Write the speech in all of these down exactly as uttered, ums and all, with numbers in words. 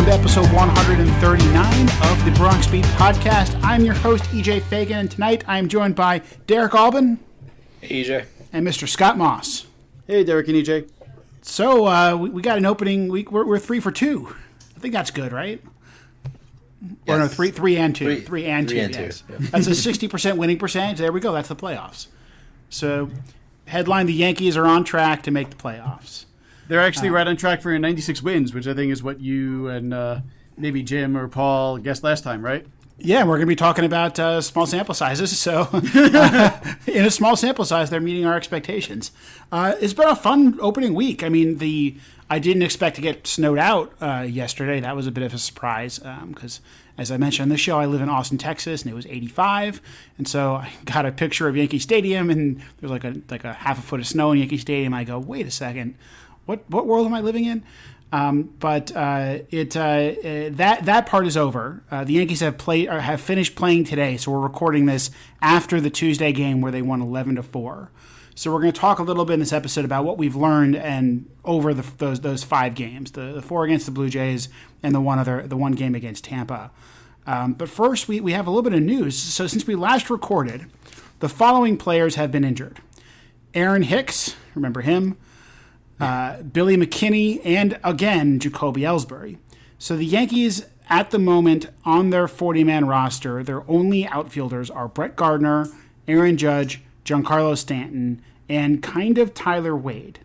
episode one thirty-nine of the Bronx Beat Podcast. I'm your host, E J Fagan, and tonight I am joined by Derek Albin. Hey, E J. And Mister Scott Moss. Hey, Derek and E J. So, uh, we, we got an opening week. We're, we're three for two. I think that's good, right? Yes. Or no, three, three and two. Three, three and three two, and yes. two. Yeah. That's a sixty percent winning percentage. There we go. That's the playoffs. So, headline, the Yankees are on track to make the playoffs. They're actually uh, right on track for ninety-six wins, which I think is what you and uh, maybe Jim or Paul guessed last time, right? Yeah, we're going to be talking about uh, small sample sizes. So, uh, in a small sample size, they're meeting our expectations. Uh, it's been a fun opening week. I mean, the I didn't expect to get snowed out uh, yesterday. That was a bit of a surprise because, um, as I mentioned on the show, I live in Austin, Texas, and it was eighty-five. And so I got a picture of Yankee Stadium, and there's like a like a half a foot of snow in Yankee Stadium. I go, wait a second, what what world am I living in? Um, but uh, it uh, uh, that that part is over. Uh, the Yankees have played or have finished playing today, so we're recording this after the Tuesday game where they won eleven to four. So we're going to talk a little bit in this episode about what we've learned and over the, those those five games, the, the four against the Blue Jays and the one other the one game against Tampa. Um, but first, we we have a little bit of news. So since we last recorded, the following players have been injured: Aaron Hicks, remember him. Uh, Billy McKinney, and again, Jacoby Ellsbury. So the Yankees, at the moment, on their forty-man roster, their only outfielders are Brett Gardner, Aaron Judge, Giancarlo Stanton, and kind of Tyler Wade.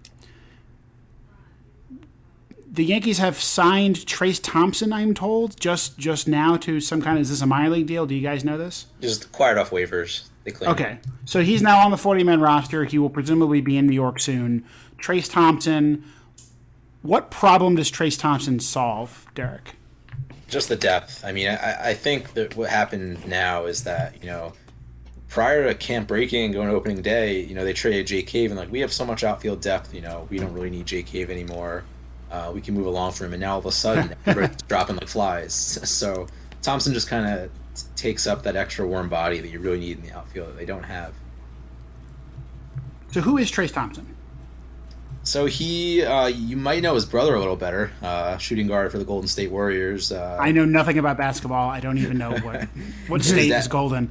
The Yankees have signed Trayce Thompson, I'm told, just just now to some kind of, is this a minor league deal? Do you guys know this? Just acquired off waivers. They claim. Okay, so he's now on the forty-man roster. He will presumably be in New York soon. Trayce Thompson, what problem does Trayce Thompson solve, Derek? Just the depth. I mean, I, I think that what happened now is that, you know, prior to camp breaking and going to opening day, you know, they traded Jake Cave and like, we have so much outfield depth, you know, we don't really need Jake Cave anymore. Uh, we can move along for him. And now all of a sudden, everybody's dropping like flies. So Thompson just kind of t- takes up that extra warm body that you really need in the outfield that they don't have. So who is Trayce Thompson? So he, uh, you might know his brother a little better, uh, shooting guard for the Golden State Warriors. Uh, I know nothing about basketball. I don't even know what what state is Golden.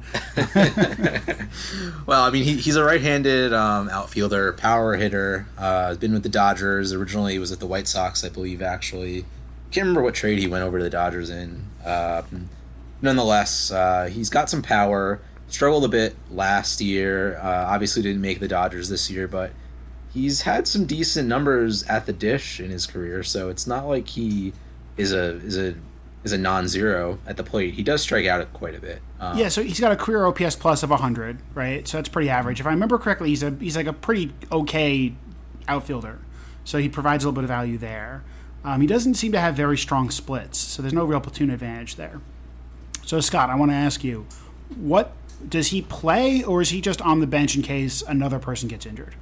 Well, I mean, he, he's a right-handed um, outfielder, power hitter. Uh, been with the Dodgers. Originally, he was at the White Sox, I believe, actually. Can't remember what trade he went over to the Dodgers in. Uh, nonetheless, uh, he's got some power. Struggled a bit last year. Uh, obviously, didn't make the Dodgers this year, but he's had some decent numbers at the dish in his career, so it's not like he is a is a is a non-zero at the plate. He does strike out quite a bit. Um, yeah, so he's got a career O P S plus of one hundred, right? So that's pretty average. If I remember correctly, he's a he's like a pretty okay outfielder. So he provides a little bit of value there. Um, he doesn't seem to have very strong splits, so there's no real platoon advantage there. So Scott, I want to ask you, what does he play, or is he just on the bench in case another person gets injured?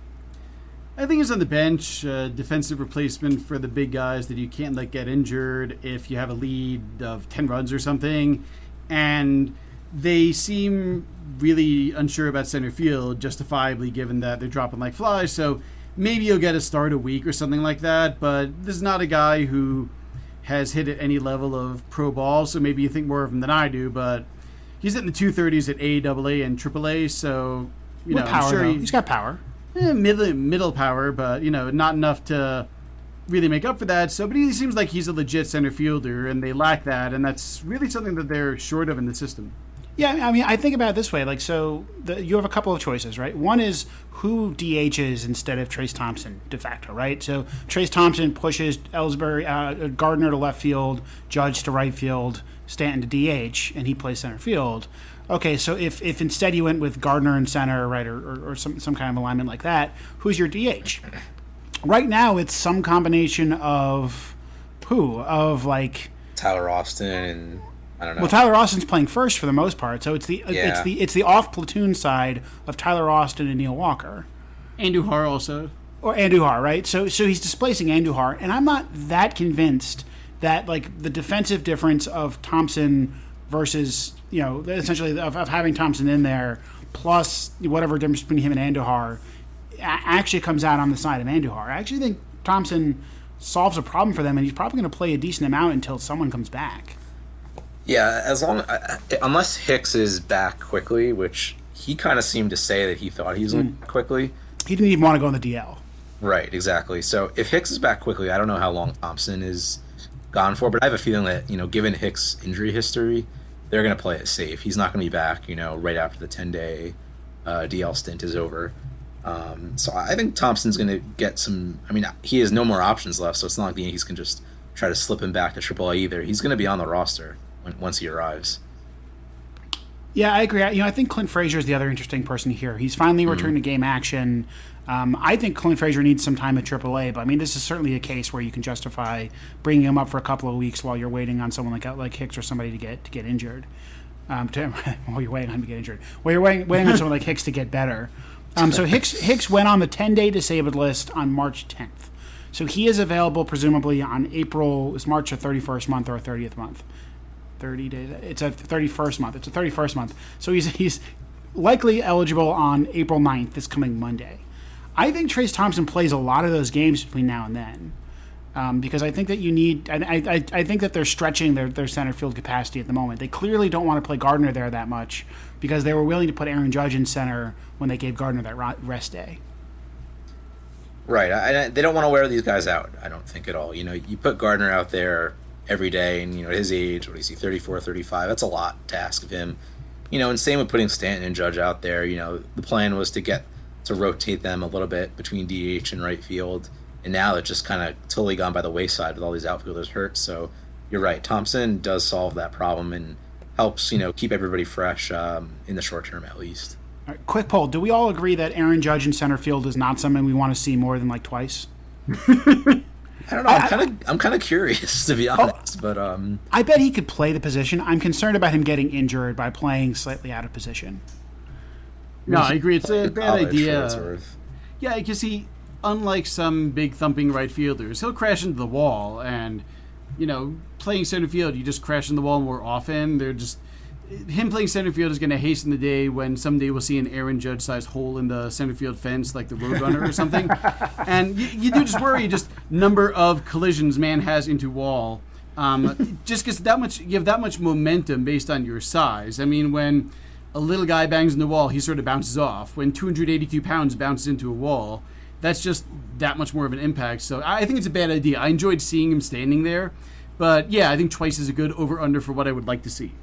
I think he's on the bench, uh, defensive replacement for the big guys that you can't let get injured if you have a lead of ten runs or something. And they seem really unsure about center field, justifiably, given that they're dropping like flies. So maybe he'll get a start a week or something like that. But this is not a guy who has hit at any level of pro ball, so maybe you think more of him than I do. But he's hitting the two thirties at A A A and triple A, so you With know, power, I'm sure he, he, he's got power. Eh, middle middle power, but you know, not enough to really make up for that. So, but he seems like he's a legit center fielder, and they lack that, and that's really something that they're short of in the system. Yeah, I mean, I think about it this way. Like, so the, you have a couple of choices, right? One is who D Hs instead of Trayce Thompson de facto, right? So Trayce Thompson pushes Ellsbury, uh, Gardner to left field, Judge to right field, Stanton to D H, and he plays center field. Okay, so if, if instead you went with Gardner in center, right, or, or, or some, some kind of alignment like that, who's your D H? Right now, it's some combination of who? Of like Tyler Austin and I don't know. Well, Tyler Austin's playing first for the most part, so it's the Yeah. it's the it's the off platoon side of Tyler Austin and Neil Walker. Andujar also. Or Andujar, right? So so he's displacing Andujar, and I'm not that convinced that like the defensive difference of Thompson versus, you know, essentially of, of having Thompson in there plus whatever difference between him and Andujar actually comes out on the side of Andujar. I actually think Thompson solves a problem for them, and he's probably going to play a decent amount until someone comes back. Yeah, as long uh, unless Hicks is back quickly, which he kind of seemed to say that he thought he was going mm. quickly. He didn't even want to go on the D L. Right, exactly. So if Hicks is back quickly, I don't know how long Thompson is gone for, but I have a feeling that, you know, given Hicks' injury history, they're going to play it safe. He's not going to be back, you know, right after the ten-day uh, D L stint is over. Um, so I think Thompson's going to get some. I mean, he has no more options left, so it's not like the Yankees can just try to slip him back to triple A either. He's going to be on the roster when, once he arrives. Yeah, I agree. You know, I think Clint Frazier is the other interesting person here. He's finally returned mm-hmm. to game action. Um, I think Clint Frazier needs some time at triple A, but I mean, this is certainly a case where you can justify bringing him up for a couple of weeks while you're waiting on someone like like Hicks or somebody to get to get injured. Um, to, while you're waiting on him to get injured, while you're waiting, waiting on someone like Hicks to get better. Um, so Hicks Hicks went on the ten-day disabled list on March tenth. So he is available presumably on April. Is March a thirty-first month or a thirtieth month? thirty days. It's a thirty-first month. It's a thirty-first month. So he's he's likely eligible on April ninth, this coming Monday. I think Trayce Thompson plays a lot of those games between now and then, um, because I think that you need. I, I I think that they're stretching their, their center field capacity at the moment. They clearly don't want to play Gardner there that much because they were willing to put Aaron Judge in center when they gave Gardner that rest day. Right. I, I, they don't want to wear these guys out. I don't think at all. You know, you put Gardner out there every day, and you know, at his age, what is he, thirty-four, thirty-five? That's a lot to ask of him. You know, and same with putting Stanton and Judge out there. You know, the plan was to get to rotate them a little bit between D H and right field, and now it's just kind of totally gone by the wayside with all these outfielders hurt. So you're right, Thompson does solve that problem and helps, you know, keep everybody fresh um, in the short term at least. All right, quick poll: do we all agree that Aaron Judge in center field is not something we want to see more than like twice? I don't know. I'm kind of I'm kind of curious, to be honest, oh, but um, I bet he could play the position. I'm concerned about him getting injured by playing slightly out of position. No, I agree. It's a bad idea. Yeah, because he, unlike some big thumping right fielders, he'll crash into the wall, and you know, playing center field, you just crash into the wall more often. They're just him playing center field is going to hasten the day when someday we'll see an Aaron Judge-sized hole in the center field fence, like the Roadrunner or something. And you, you do just worry just number of collisions man has into wall. Um, just because that much you have that much momentum based on your size. I mean, when a little guy bangs in the wall, he sort of bounces off. When two hundred eighty-two pounds bounces into a wall, that's just that much more of an impact. So I think it's a bad idea. I enjoyed seeing him standing there. But yeah, I think twice is a good over-under for what I would like to see.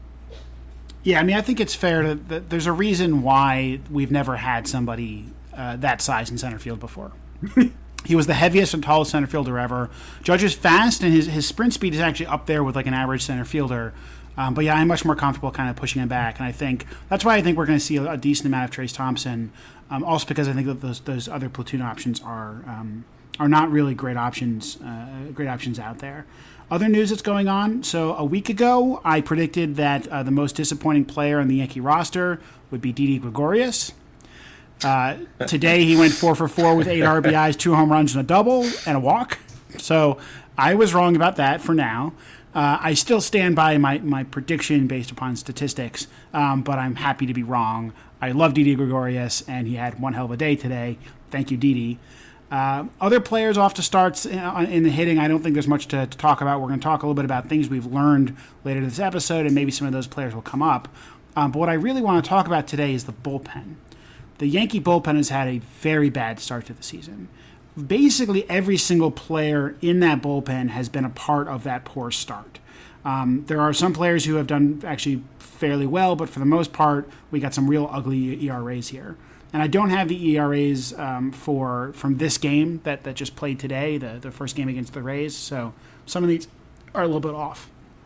Yeah, I mean, I think it's fair to, that there's a reason why we've never had somebody uh, that size in center field before. He was the heaviest and tallest center fielder ever. Judge is fast, and his, his sprint speed is actually up there with like an average center fielder. Um, but yeah, I'm much more comfortable kind of pushing him back, and I think that's why I think we're going to see a, a decent amount of Trayce Thompson. Um, also because I think that those those other platoon options are um, are not really great options, uh, great options out there. Other news that's going on. So a week ago, I predicted that uh, the most disappointing player on the Yankee roster would be Didi Gregorius. Uh, today, he went four for four with eight R B Is, two home runs, and a double, and a walk. So I was wrong about that for now. Uh, I still stand by my, my prediction based upon statistics, um, but I'm happy to be wrong. I love Didi Gregorius, and he had one hell of a day today. Thank you, Didi. Uh, other players off to starts in, in the hitting, I don't think there's much to, to talk about. We're going to talk a little bit about things we've learned later this episode, and maybe some of those players will come up. Um, but what I really want to talk about today is the bullpen. The Yankee bullpen has had a very bad start to the season. Basically, every single player in that bullpen has been a part of that poor start. Um, there are some players who have done actually fairly well, but for the most part, we got some real ugly E R As here. And I don't have the E R As um, for from this game that, that just played today, the, the first game against the Rays. So some of these are a little bit off.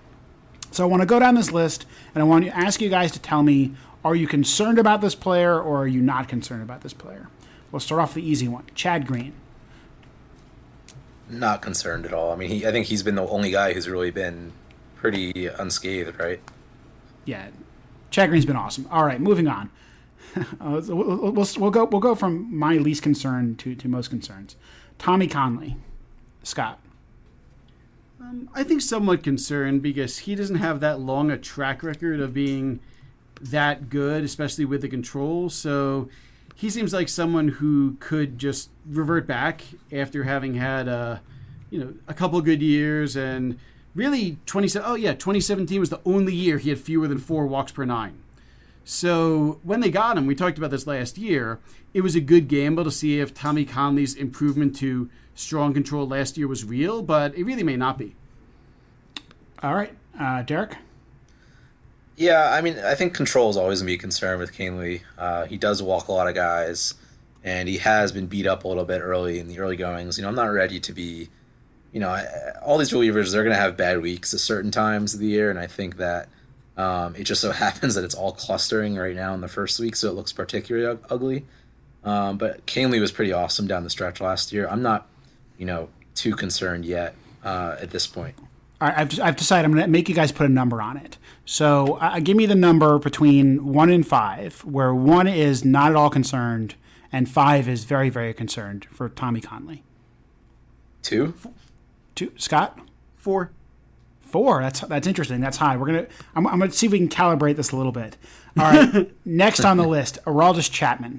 So I want to go down this list, and I want to ask you guys to tell me, are you concerned about this player or are you not concerned about this player? We'll start off with the easy one. Chad Green. Not concerned at all. I mean, he, I think he's been the only guy who's really been pretty unscathed, right? Yeah. Chad Green's been awesome. All right, moving on. Uh, we'll, we'll, we'll go we'll go from my least concern to, to most concerns. Tommy Conley. Scott. Um, I think somewhat concerned because he doesn't have that long a track record of being that good, especially with the control. So he seems like someone who could just revert back after having had a, you know, a couple good years, and really twenty. Oh yeah, twenty seventeen was the only year he had fewer than four walks per nine. So when they got him, we talked about this last year, it was a good gamble to see if Tommy Conley's improvement to strong control last year was real, but it really may not be. All right. Uh, Derek? Yeah, I mean, I think control is always going to be a concern with Canley. Uh, he does walk a lot of guys, and he has been beat up a little bit early in the early goings. You know, I'm not ready to be, you know, all these relievers, they're going to have bad weeks at certain times of the year, and I think that Um, it just so happens that it's all clustering right now in the first week, so it looks particularly u- ugly. Um, but Canley was pretty awesome down the stretch last year. I'm not, you know, too concerned yet uh, at this point. All right, I've, I've decided I'm going to make you guys put a number on it. So uh, give me the number between one and five, where one is not at all concerned and five is very, very concerned for Tommy Conley. Two? Two. Scott? Four. Four. That's that's interesting. That's high. We're gonna. I'm, I'm gonna see if we can calibrate this a little bit. All right. Next on the list, Aroldis Chapman.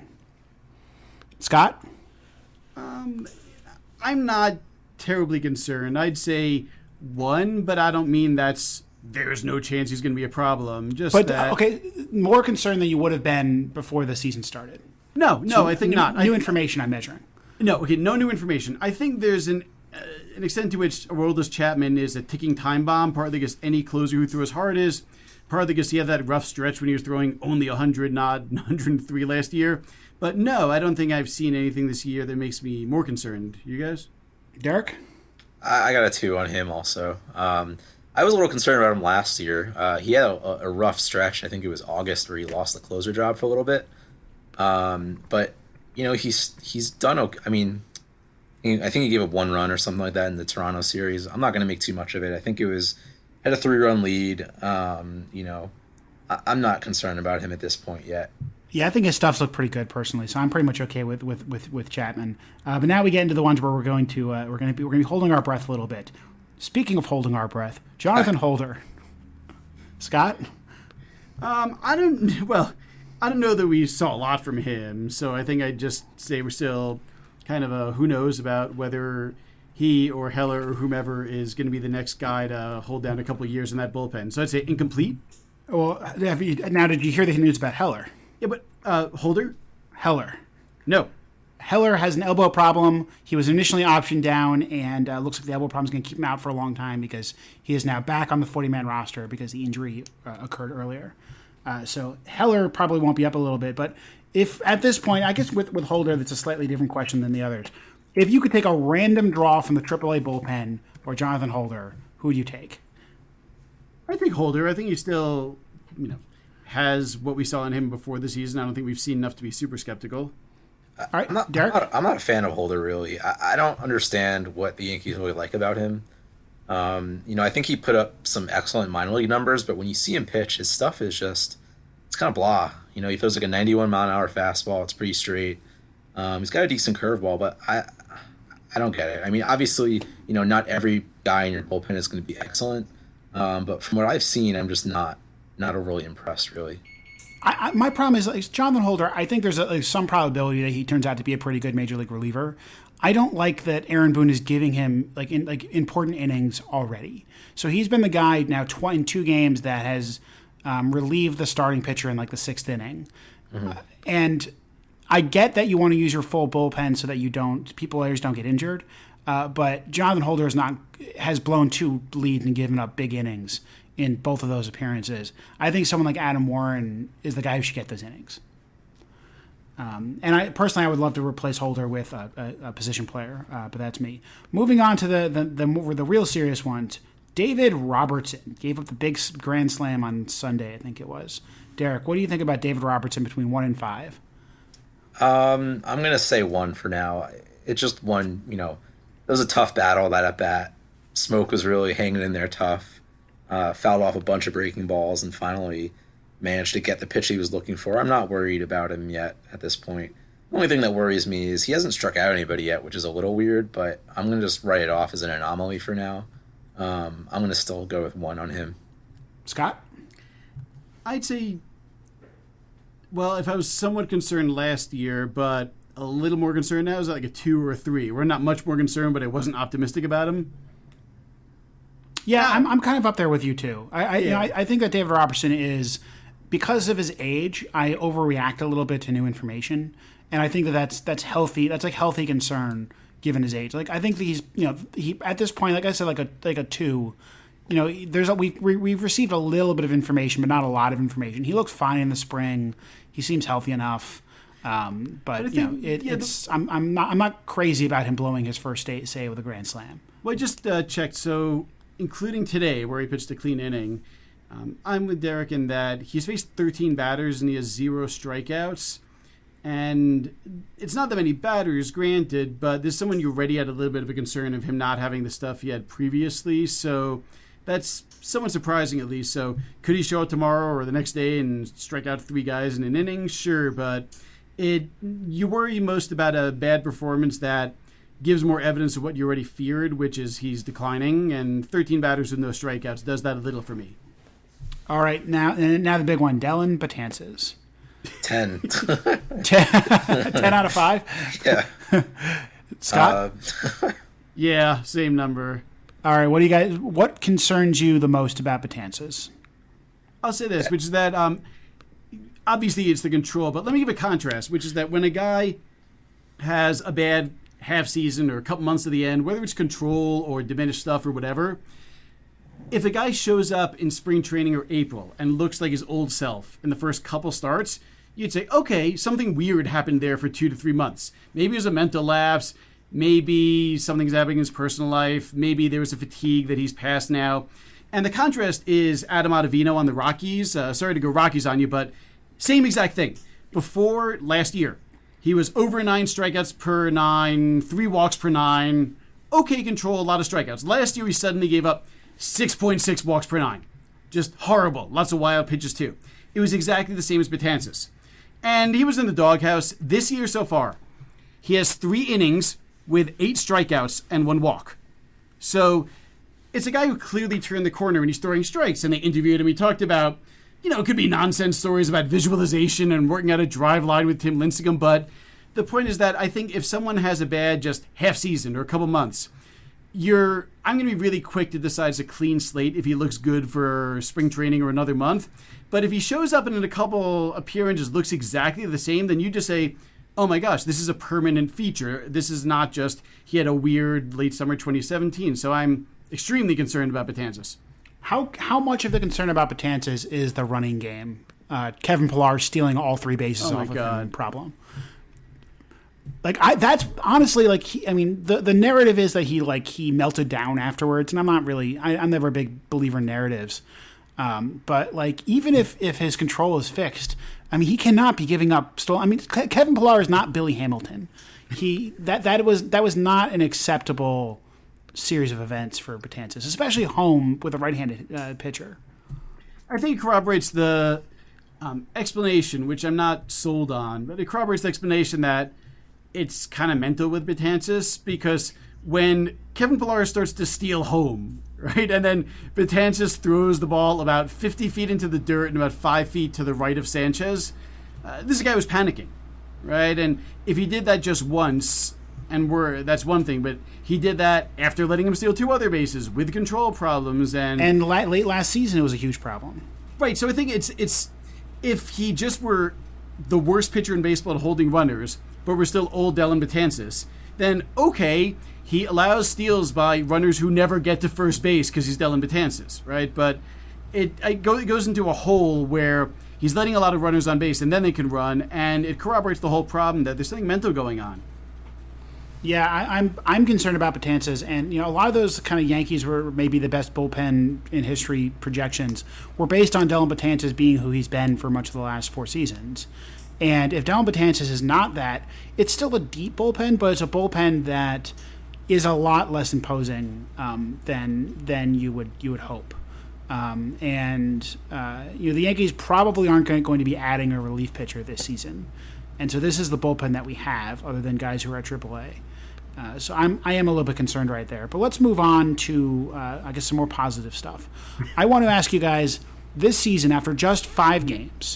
Scott. Um, I'm not terribly concerned. I'd say one, but I don't mean that's there's no chance he's going to be a problem. Just But that, uh, okay, more concerned than you would have been before the season started. No, no, So I think new, not. New I, information I'm measuring. No, okay, no new information. I think there's an uh, an extent to which Aroldis Chapman is a ticking time bomb, partly because any closer who threw as hard is, partly because he had that rough stretch when he was throwing only one hundred, not one hundred three last year. But no, I don't think I've seen anything this year that makes me more concerned. You guys? Derek? I, I got a two on him also. Um, I was a little concerned about him last year. Uh, he had a, a rough stretch. I think it was August where he lost the closer job for a little bit. Um, but, you know, he's he's done okay. I mean, I think he gave up one run or something like that in the Toronto series. I'm not going to make too much of it. I think it was had a three-run lead. Um, you know, I, I'm not concerned about him at this point yet. Yeah, I think his stuff's looked pretty good personally, so I'm pretty much okay with with with, with Chapman. Uh, but now we get into the ones where we're going to uh, we're going to be we're going to be holding our breath a little bit. Speaking of holding our breath, Jonathan Holder. Scott? Um, I don't. Well, I don't know that we saw a lot from him, so I think I'd just say we're still kind of a who knows about whether he or Heller or whomever is going to be the next guy to hold down a couple of years in that bullpen. So I'd say incomplete. Well, have you, now did you hear the news about Heller? Yeah, but uh, Holder? Heller. No. Heller has an elbow problem. He was initially optioned down, and uh, looks like the elbow problem is going to keep him out for a long time because he is now back on the forty-man roster because the injury uh, occurred earlier. Uh, so Heller probably won't be up a little bit, but if at this point, I guess with, with Holder, that's a slightly different question than the others. If you could take a random draw from the triple A bullpen or Jonathan Holder, who would you take? I think Holder. I think he still, you know, has what we saw in him before the season. I don't think we've seen enough to be super skeptical. All right, I'm not, Derek? I'm not, I'm not a fan of Holder, really. I, I don't understand what the Yankees really like about him. Um, you know, I think he put up some excellent minor league numbers, but when you see him pitch, his stuff is just, it's kind of blah. You know, he throws like a ninety-one mile an hour fastball. It's pretty straight. Um, he's got a decent curveball, but I I don't get it. I mean, obviously, you know, not every guy in your bullpen is going to be excellent. Um, but from what I've seen, I'm just not not overly impressed, really. I, I, my problem is, like, Jonathan Holder, I think there's a, like, some probability that he turns out to be a pretty good major league reliever. I don't like that Aaron Boone is giving him like in, like important innings already. So he's been the guy now tw- in two games that has um, relieved the starting pitcher in like the sixth inning. Mm-hmm. Uh, and I get that you want to use your full bullpen so that you don't people players don't get injured. Uh, but Jonathan Holder is not has blown two leads and given up big innings in both of those appearances. I think someone like Adam Warren is the guy who should get those innings. Um, and I personally, I would love to replace Holder with a, a, a position player, uh, but that's me. Moving on to the the the, more, the real serious ones. David Robertson gave up the big grand slam on Sunday, I think it was. Derek, what do you think about David Robertson between one and five? Um, I'm gonna say one for now. It's just one. You know, it was a tough battle that at bat. Smoke was really hanging in there tough. Uh, fouled off a bunch of breaking balls and finally managed to get the pitch he was looking for. I'm not worried about him yet at this point. The only thing that worries me is he hasn't struck out anybody yet, which is a little weird, but I'm going to just write it off as an anomaly for now. Um, I'm going to still go with one on him. Scott? I'd say, well, if I was somewhat concerned last year, but a little more concerned now? Is it like a two or a three? We're not much more concerned, but I wasn't optimistic about him. Yeah, I'm I'm kind of up there with you too. I I, Yeah. you know, I, I think that David Robertson is, because of his age, I overreact a little bit to new information, and I think that that's that's healthy. That's like healthy concern given his age. Like I think that he's you know he at this point, like I said, like a like a two. You know, there's a, we, we we've received a little bit of information, but not a lot of information. He looks fine in the spring. He seems healthy enough. Um, but, But I you know, think- it, yeah, it's I'm I'm not I'm not crazy about him blowing his first day, say with a grand slam. Well, I just uh, checked. So, including today, where he pitched a clean inning, um, I'm with Derek in that he's faced thirteen batters and he has zero strikeouts. And it's not that many batters, granted, but there's someone you already had a little bit of a concern of him not having the stuff he had previously. So that's somewhat surprising, at least. So could he show up tomorrow or the next day and strike out three guys in an inning? Sure, but it you worry most about a bad performance that gives more evidence of what you already feared, which is he's declining, and thirteen batters with no strikeouts does that a little for me. All right, now and now the big one, Dellin Betances. ten. ten, ten out of five. Yeah. Scott. Uh, Yeah, same number. All right, what do you guys? What concerns you the most about Betances? I'll say this, which is that um, obviously it's the control, but let me give a contrast, which is that when a guy has a bad half season or a couple months to the end, whether it's control or diminished stuff or whatever, if a guy shows up in spring training or April and looks like his old self in the first couple starts, you'd say, okay, something weird happened there for two to three months. Maybe it was a mental lapse. Maybe something's happening in his personal life. Maybe there was a fatigue that he's past now. And the contrast is Adam Ottavino on the Rockies. Uh, sorry to go Rockies on you, but same exact thing. Before last year, he was over nine strikeouts per nine, three walks per nine. Okay control, a lot of strikeouts. Last year, he suddenly gave up six point six walks per nine. Just horrible. Lots of wild pitches, too. It was exactly the same as Betances. And he was in the doghouse this year so far. He has three innings with eight strikeouts and one walk. So it's a guy who clearly turned the corner and he's throwing strikes. And they interviewed him. He talked about, you know, it could be nonsense stories about visualization and working out a drive line with Tim Lincecum. But the point is that I think if someone has a bad just half season or a couple months, you're I'm going to be really quick to decide it's a clean slate if he looks good for spring training or another month. But if he shows up and in a couple appearances looks exactly the same, then you just say, oh my gosh, this is a permanent feature. This is not just he had a weird late summer twenty seventeen. So I'm extremely concerned about Betances. How how much of the concern about Betances is the running game? Uh, Kevin Pillar stealing all three bases Oh my off of God. him problem. Like I, that's honestly like he, I mean the the narrative is that he like he melted down afterwards, and I'm not really I, I'm never a big believer in narratives. Um, but like even if if his control is fixed, I mean he cannot be giving up. Still, I mean Ke- Kevin Pillar is not Billy Hamilton. He that that was that was not an acceptable series of events for Betances, especially home with a right-handed uh, pitcher. I think it corroborates the um, explanation, which I'm not sold on, but it corroborates the explanation that it's kind of mental with Betances, because when Kevin Pillar starts to steal home, right, and then Betances throws the ball about fifty feet into the dirt and about five feet to the right of Sanchez, uh, this is a guy who's panicking, right? And if he did that just once, and we're that's one thing, but he did that after letting him steal two other bases with control problems, and And la- late last season, it was a huge problem. right. So I think it's it's if he just were the worst pitcher in baseball at holding runners, but we're still old Dellin Betances, then okay, he allows steals by runners who never get to first base because he's Dellin Betances, right? But it, it, go, it goes into a hole where he's letting a lot of runners on base and then they can run, and it corroborates the whole problem that there's something mental going on. Yeah, I, I'm I'm concerned about Betances, and you know a lot of those kind of Yankees were maybe the best bullpen in history projections were based on Dellin Betances being who he's been for much of the last four seasons. And if Dellin Betances is not that, it's still a deep bullpen, but it's a bullpen that is a lot less imposing um, than than you would you would hope. Um, and uh, you know the Yankees probably aren't going, going to be adding a relief pitcher this season, and so this is the bullpen that we have, other than guys who are at triple A. Uh, so I'm I am a little bit concerned right there. But let's move on to uh, I guess some more positive stuff. I want to ask you guys this season, after just five games,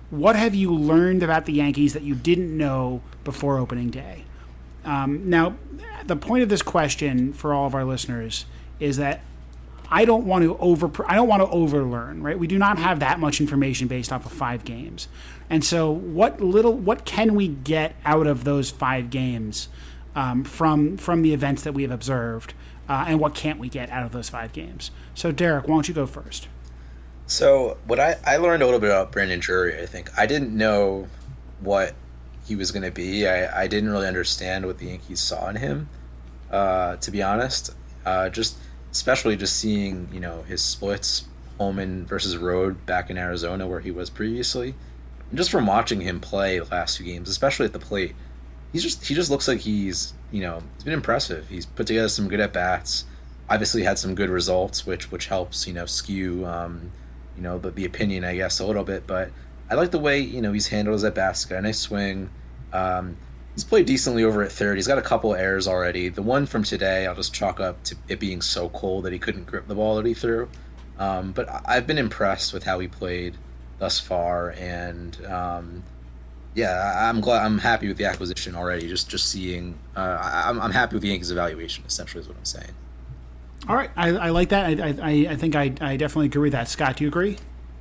what have you learned about the Yankees that you didn't know before opening day? Um, now, the point of this question for all of our listeners is that I don't want to over I don't want to overlearn, right? We do not have that much information based off of five games. And so what little what can we get out of those five games um, from from the events that we have observed, uh, and what can't we get out of those five games? So Derek, why don't you go first? So what I, I learned a little bit about Brandon Drury, I think. I didn't know what he was going to be. I, I didn't really understand what the Yankees saw in him, uh, to be honest. Uh, just especially just seeing, you know, his splits, home and versus road back in Arizona where he was previously. And just from watching him play the last two games, especially at the plate, he's just he just looks like he's, you know, he's been impressive. He's put together some good at-bats, obviously had some good results, which which helps, you know, skew um, you know, the, the opinion, I guess, a little bit. But I like the way, you know, he's handled his at-bats. Got a nice swing. Um, he's played decently over at third. He's got a couple errors already. The one from today, I'll just chalk up to it being so cold that he couldn't grip the ball that he threw. Um, but I've been impressed with how he played thus far, and um, yeah, I'm glad. I'm happy with the acquisition already. Just just seeing, uh, I'm I'm happy with the Yankees' evaluation. Essentially, is what I'm saying. All right, I, I like that. I I, I think I, I definitely agree with that. Scott, do you agree?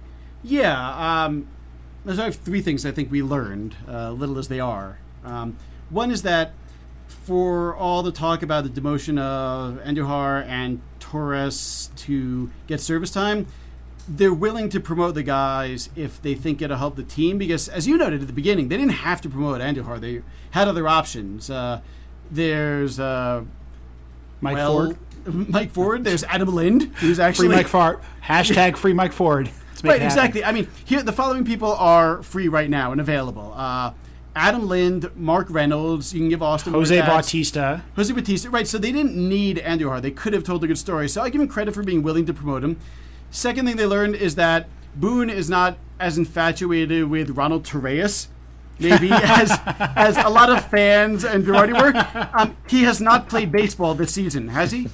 Yeah. Um, there's I have three things I think we learned, uh, little as they are. Um, one is that for all the talk about the demotion of Andujar and Torres to get service time, they're willing to promote the guys if they think it'll help the team. Because, as you noted at the beginning, they didn't have to promote Andujar. They had other options. Uh, there's uh, Mike well, Ford. Mike Ford. There's Adam Lind, who's actually free Mike Ford. Hashtag free Mike Ford. Right, exactly. I mean, here the following people are free right now and available. Uh, Adam Lind, Mark Reynolds. You can give Austin Jose Mortax, Bautista. Jose Bautista. Right. So they didn't need Andujar. They could have told a good story. So I give him credit for being willing to promote him. Second thing they learned is that Boone is not as infatuated with Ronald Torreyes, maybe as as a lot of fans and Girardi were. Um, he has not played baseball this season, has he?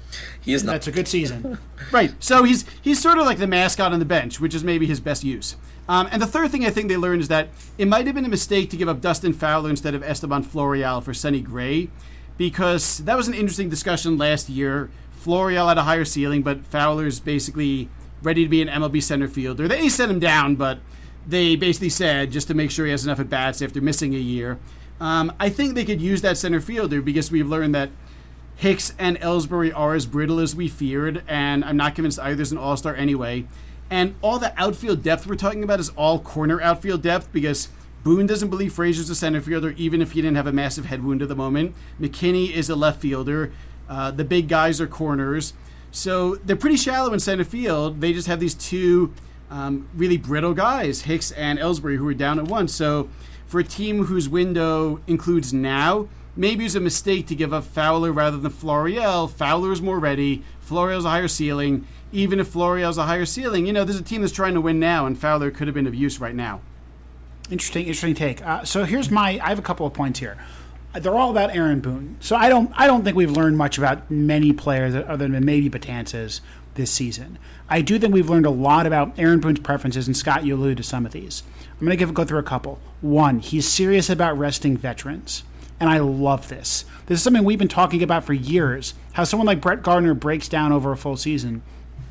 He is not. That's a good season. Right. So he's he's sort of like the mascot on the bench, which is maybe his best use. Um, and the third thing I think they learned is that it might have been a mistake to give up Dustin Fowler instead of Esteban Florial for Sonny Gray, because that was an interesting discussion last year. Florial had a higher ceiling, but Fowler's basically ready to be an M L B center fielder. They sent him down, but they basically said just to make sure he has enough at bats after missing a year. Um, I think they could use that center fielder because we've learned that Hicks and Ellsbury are as brittle as we feared, and I'm not convinced either's an all-star anyway. And all the outfield depth we're talking about is all corner outfield depth because Boone doesn't believe Frazier's a center fielder, even if he didn't have a massive head wound at the moment. McKinney is a left fielder. Uh, the big guys are corners. So they're pretty shallow in center field. They just have these two um, really brittle guys, Hicks and Ellsbury, who are down at once. So for a team whose window includes now, maybe it's a mistake to give up Fowler rather than Florial. Fowler is more ready. Florial's a higher ceiling. Even if Florial's a higher ceiling, you know, there's a team that's trying to win now, and Fowler could have been of use right now. Interesting, interesting take. Uh, so here's my. I have a couple of points here. They're all about Aaron Boone. So I don't. I don't think we've learned much about many players other than maybe Betances this season. I do think we've learned a lot about Aaron Boone's preferences, and Scott, you alluded to some of these. I'm going to give go through a couple. One, he's serious about resting veterans. And I love this. This is something we've been talking about for years, how someone like Brett Gardner breaks down over a full season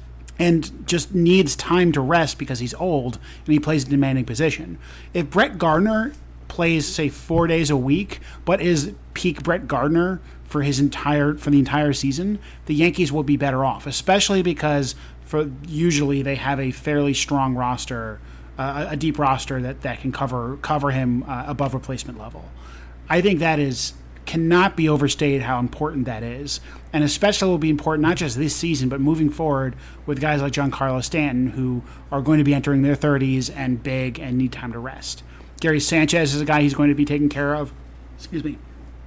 and just needs time to rest because he's old and he plays a demanding position. If Brett Gardner plays, say, four days a week, but is peak Brett Gardner for his entire for the entire season, the Yankees will be better off, especially because for usually they have a fairly strong roster, uh, a deep roster that, that can cover cover him uh, above replacement level. I think that is cannot be overstated how important that is, and especially will be important not just this season but moving forward with guys like Giancarlo Stanton who are going to be entering their thirties and big and need time to rest. Gary Sanchez is a guy he's going to be taken care of, excuse me,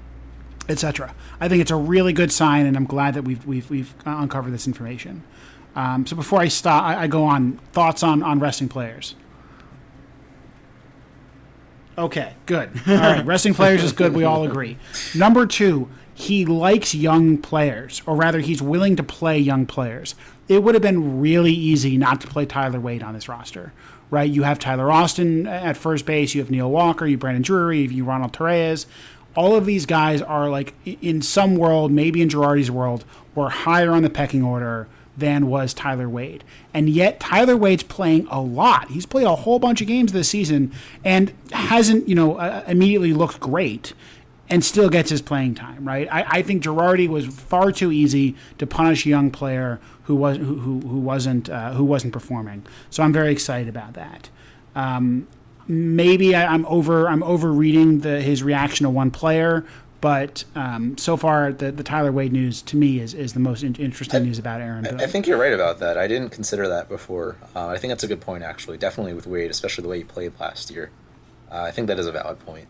et cetera. I think it's a really good sign, and I'm glad that we've we've we've uncovered this information. Um, so before I stop, I, I go on thoughts on on resting players. Okay, good. All right, resting players is good. We all agree. Number two, he likes young players, or rather, he's willing to play young players. It would have been really easy not to play Tyler Wade on this roster, right? You have Tyler Austin at first base, you have Neil Walker, you have Brandon Drury, you have Ronald Torreyes. All of these guys are, like, in some world, maybe in Girardi's world, were higher on the pecking order than was Tyler Wade. And yet Tyler Wade's playing a lot. He's played a whole bunch of games this season and hasn't, you know, uh, immediately looked great and still gets his playing time, right? I, I think Girardi was far too easy to punish a young player who was who who, who wasn't uh, who wasn't performing. So I'm very excited about that. Um, maybe I, I'm over I'm overreading the his reaction to one player. But um, so far, the, the Tyler Wade news, to me, is, is the most in- interesting I, news about Aaron Boone. I, I think you're right about that. I didn't consider that before. Uh, I think that's a good point, actually. Definitely with Wade, especially the way he played last year. Uh, I think that is a valid point.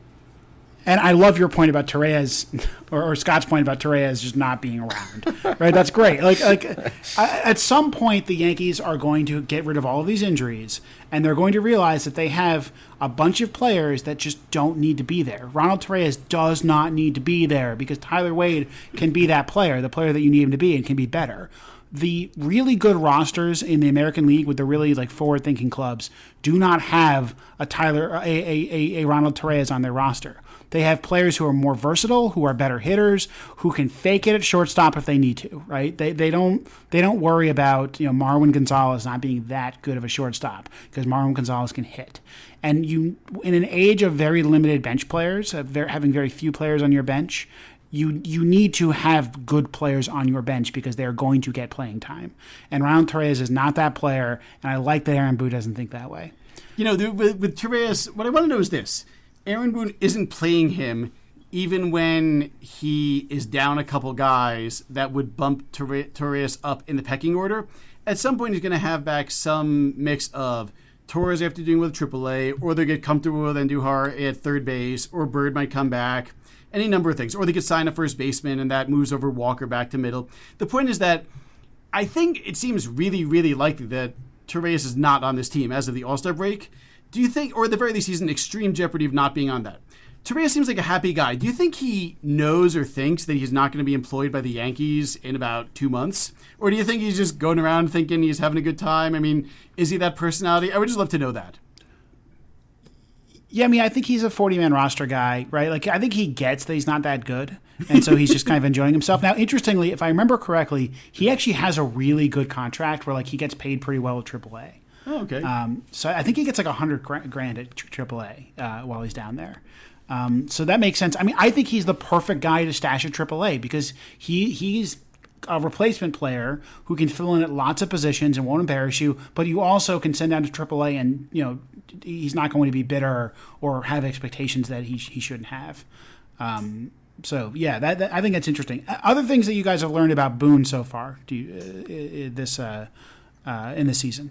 And I love your point about Torreyes, or, or Scott's point about Torreyes just not being around. Right? That's great. Like, like I, at some point, the Yankees are going to get rid of all of these injuries, and they're going to realize that they have a bunch of players that just don't need to be there. Ronald Torreyes does not need to be there because Tyler Wade can be that player, the player that you need him to be, and can be better. The really good rosters in the American League with the really like forward-thinking clubs do not have a Tyler, a, a, a, a Ronald Torreyes on their roster. They have players who are more versatile, who are better hitters, who can fake it at shortstop if they need to, right? They they don't they don't worry about, you know, Marwin Gonzalez not being that good of a shortstop because Marwin Gonzalez can hit. And you, in an age of very limited bench players, of very, having very few players on your bench, you you need to have good players on your bench because they're going to get playing time. And Ronald Torreyes is not that player, and I like that Aaron Boone doesn't think that way. You know, the, with, with Torreyes, what I want to know is this. Aaron Boone isn't playing him even when he is down a couple guys that would bump Torreyes up in the pecking order. At some point, he's going to have back some mix of Torres after doing with triple A, or they get comfortable with Andujar at third base, or Bird might come back, any number of things. Or they could sign a first baseman, and that moves over Walker back to middle. The point is that I think it seems really, really likely that Torreyes is not on this team as of the All-Star break. Do you think, or at the very least, he's in extreme jeopardy of not being on that? Torreyes seems like a happy guy. Do you think he knows or thinks that he's not going to be employed by the Yankees in about two months? Or do you think he's just going around thinking he's having a good time? I mean, is he that personality? I would just love to know that. Yeah, I mean, I think he's a forty-man roster guy, right? Like, I think he gets that he's not that good, and so he's just kind of enjoying himself. Now, interestingly, if I remember correctly, he actually has a really good contract where, like, he gets paid pretty well with triple A. Oh, okay. Um, so I think he gets like a hundred grand at triple A uh, while he's down there. Um, so that makes sense. I mean, I think he's the perfect guy to stash at triple A because he he's a replacement player who can fill in at lots of positions and won't embarrass you. But you also can send down to triple A, and you know he's not going to be bitter or have expectations that he he shouldn't have. Um, so yeah, that, that I think that's interesting. Other things that you guys have learned about Boone so far, do you, uh, this uh, uh, in this season?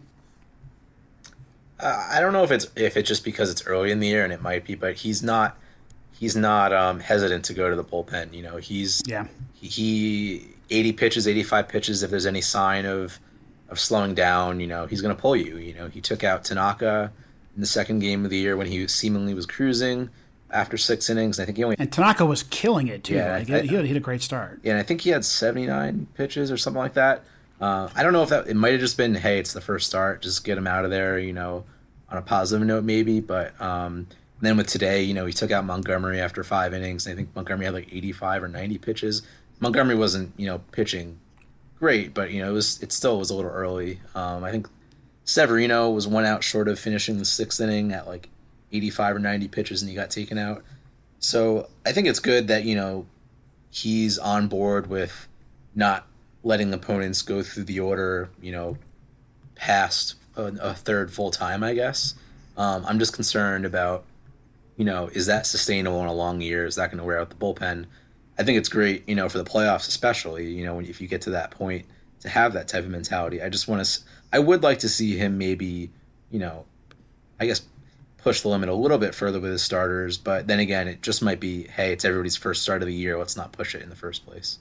Uh, I don't know if it's if it's just because it's early in the year, and it might be, but he's not he's not um, hesitant to go to the bullpen. You know, he's yeah he, he eighty pitches, eighty-five pitches. If there's any sign of of slowing down, you know, he's going to pull you. You know, he took out Tanaka in the second game of the year when he seemingly was cruising after six innings. I think he only and Tanaka was killing it too. Yeah, like, I, he had hit a great start. Yeah, and I think he had seventy-nine pitches or something like that. Uh, I don't know if that it might have just been, hey, it's the first start, just get him out of there. You know. On a positive note, maybe, but um, then with today, you know, he took out Montgomery after five innings. I think Montgomery had like eighty-five or ninety pitches. Montgomery wasn't, you know, pitching great, but you know, it was it still was a little early. Um, I think Severino was one out short of finishing the sixth inning at like eighty-five or ninety pitches, and he got taken out. So I think it's good that you know he's on board with not letting opponents go through the order, you know, past a, a third full time, I guess. Um, I'm just concerned about, you know, is that sustainable in a long year? Is that going to wear out the bullpen? I think it's great, you know, for the playoffs, especially, you know, if you get to that point to have that type of mentality. I just want to, I would like to see him maybe, you know, I guess push the limit a little bit further with his starters. But then again, it just might be, hey, it's everybody's first start of the year. Let's not push it in the first place.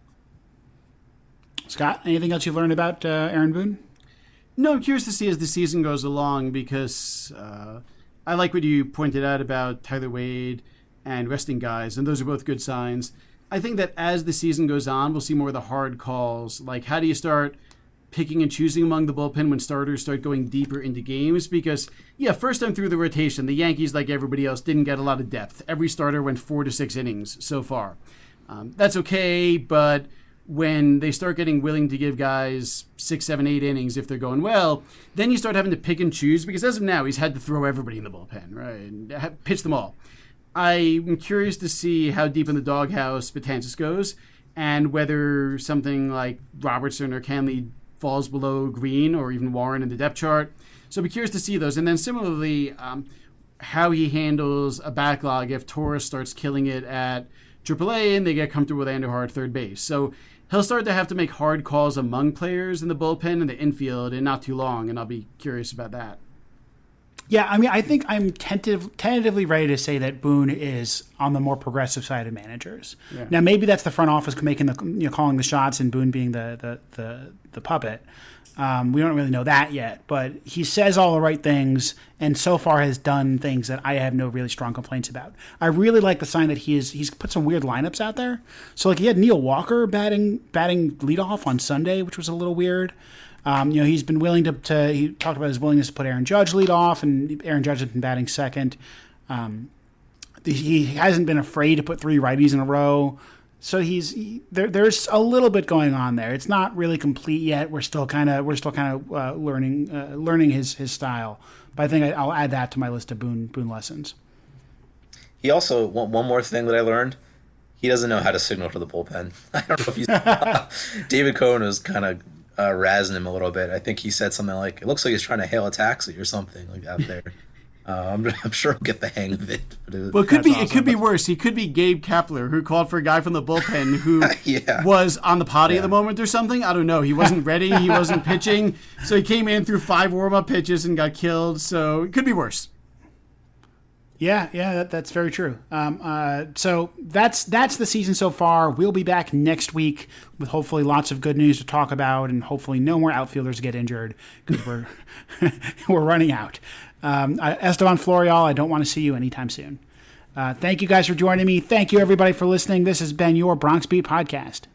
Scott, anything else you've learned about uh, Aaron Boone? No, I'm curious to see as the season goes along because uh, I like what you pointed out about Tyler Wade and resting guys, and those are both good signs. I think that as the season goes on, we'll see more of the hard calls. Like, how do you start picking and choosing among the bullpen when starters start going deeper into games? Because, yeah, first time through the rotation, the Yankees, like everybody else, didn't get a lot of depth. Every starter went four to six innings so far. Um, that's okay, but when they start getting willing to give guys six, seven, eight innings if they're going well, then you start having to pick and choose, because as of now, he's had to throw everybody in the bullpen, right, and pitch them all. I'm curious to see how deep in the doghouse Betances goes, and whether something like Robertson or Canley falls below Green or even Warren in the depth chart. So I'll be curious to see those. And then similarly, um, how he handles a backlog if Torres starts killing it at triple A and they get comfortable with Andujar at third base. So he'll start to have to make hard calls among players in the bullpen and the infield in not too long, and I'll be curious about that. Yeah, I mean, I think I'm tentative, tentatively ready to say that Boone is on the more progressive side of managers. Yeah. Now, maybe that's the front office making the, you know, calling the shots and Boone being the the the, the puppet. Um, we don't really know that yet, but he says all the right things, and so far has done things that I have no really strong complaints about. I really like the sign that he is he's put some weird lineups out there. So, like, he had Neil Walker batting batting leadoff on Sunday, which was a little weird. Um, you know, he's been willing to, to, he talked about his willingness to put Aaron Judge lead off, and Aaron Judge has been batting second. Um, he hasn't been afraid to put three righties in a row. So he's, he, there, there's a little bit going on there. It's not really complete yet. We're still kind of, we're still kind of uh, learning, uh, learning his, his style. But I think I, I'll add that to my list of Boone, Boone lessons. He also, one, one more thing that I learned, he doesn't know how to signal to the bullpen. I don't know if you saw, David Cohen was kind of, Uh, razzing him a little bit. I think he said something like, "It looks like he's trying to hail a taxi or something like out there." uh, I'm, I'm sure he'll get the hang of it. But it well, it could be awesome. It could be worse. He could be Gabe Kapler, who called for a guy from the bullpen who yeah. was on the potty yeah. at the moment or something. I don't know. He wasn't ready. He wasn't pitching, so he came in through five warm-up pitches and got killed. So it could be worse. Yeah, yeah, that, that's very true. Um, uh, so that's that's the season so far. We'll be back next week with hopefully lots of good news to talk about, and hopefully no more outfielders get injured because we're we're running out. Um, Esteban Florial, I don't want to see you anytime soon. Uh, thank you guys for joining me. Thank you everybody for listening. This has been your Bronx Beat Podcast.